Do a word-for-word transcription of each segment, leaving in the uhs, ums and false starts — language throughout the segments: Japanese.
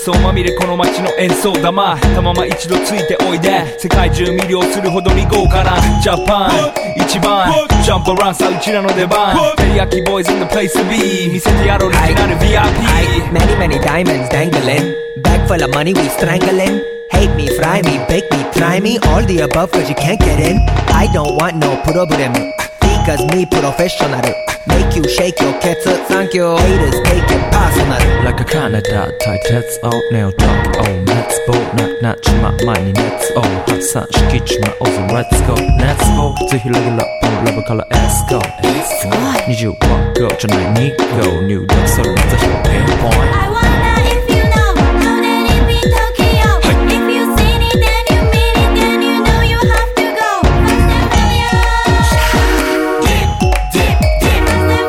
奏まみれこの街の演奏玉たまま一度ついておいで世界中魅了するほどに豪華なジャパン一番ジャンプアランさうちらの出番テリヤキボーイズ in the place to be 見せてやろうオリジナル ブイアイピー Many many diamonds dangling Bag full of money we strangling Hate me, fry me, bake me, try me All the above cause you can't get in I don't want no problem Because me professional Make you shake your cats Thank you Haters take it personal Like a Canada 対鉄をネオタクを熱望なくなっちまう前に熱を発散しきちまおうぜ Let's go 熱望ぜひレギュラーのラブからエスコにじゅうワットじゃないに号入力するのぜひピンポイント I wonder if you know How did it be Tokyo If you seen it then you mean it Then you know you have to go Fast and furious Dip, dip, dip Fast and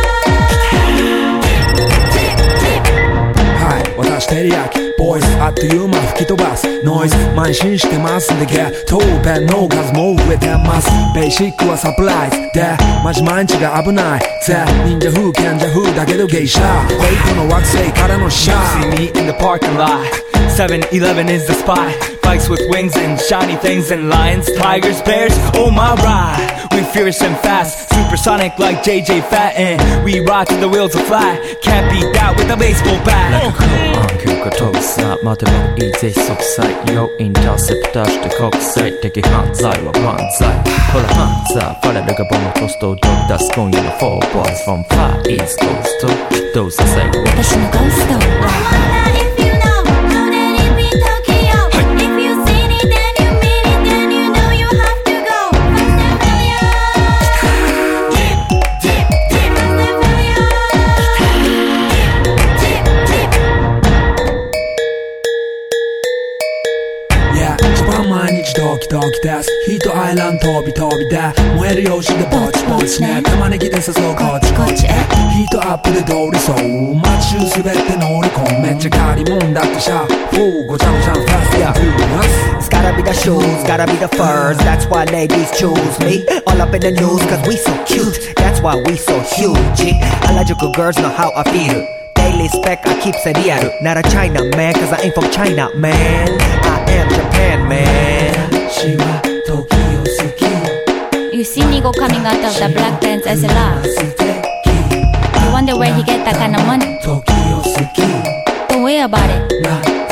furious はい私テリヤキボーイズあっという間吹き飛ばすノイズ慢心してますんでゲットペンの数も増えてますベーシックはサプライズでマジ毎日が危ないぜ忍者風賢者風だけどゲイシャーフェイクの惑星からのシャー See me in the parking lot seven eleven is the spot Bikes with wings and shiny things and lions, tigers, bears, oh my ride We fierce and fast, supersonic like J J Fatten We ride till the wheels are flat Can't beat that with a baseball bat Like a cool on 急化飛ぶさ待てばいいぜ即歳よインターセプターして国際的犯罪は万歳ほらハンザーファレルがボムトストを取り出す今夜の four boys from far east coast どうさせ私のゴースト I wonder if you know How did it be Tokyo If you seen it then you mean it Then you know you have to go Fast and furious Dip, dip, dip Fast and furious Dip, dip, dip Yeah 一番毎日ドキドキですヒートアイランド飛び飛びで燃えるよしでぼちぼちね玉ねぎで誘うこっちこっちへヒートアップで通りそう街中すべて乗り込むめっちゃ借りもんだってシャーフーごちゃごちゃファストやフーナス It's gotta be the shoes, gotta be the furs That's why ladies choose me All up in the news cause we so cute That's why we so huge Harajuku girls know how I feel Daily spec I keep it real Not a China man cause I ain't from China man I am Japan man 私は時を好き You see Nigo coming out of the black pants as a laugh You wonder where he get that kind of money 時を好き Don't worry about it な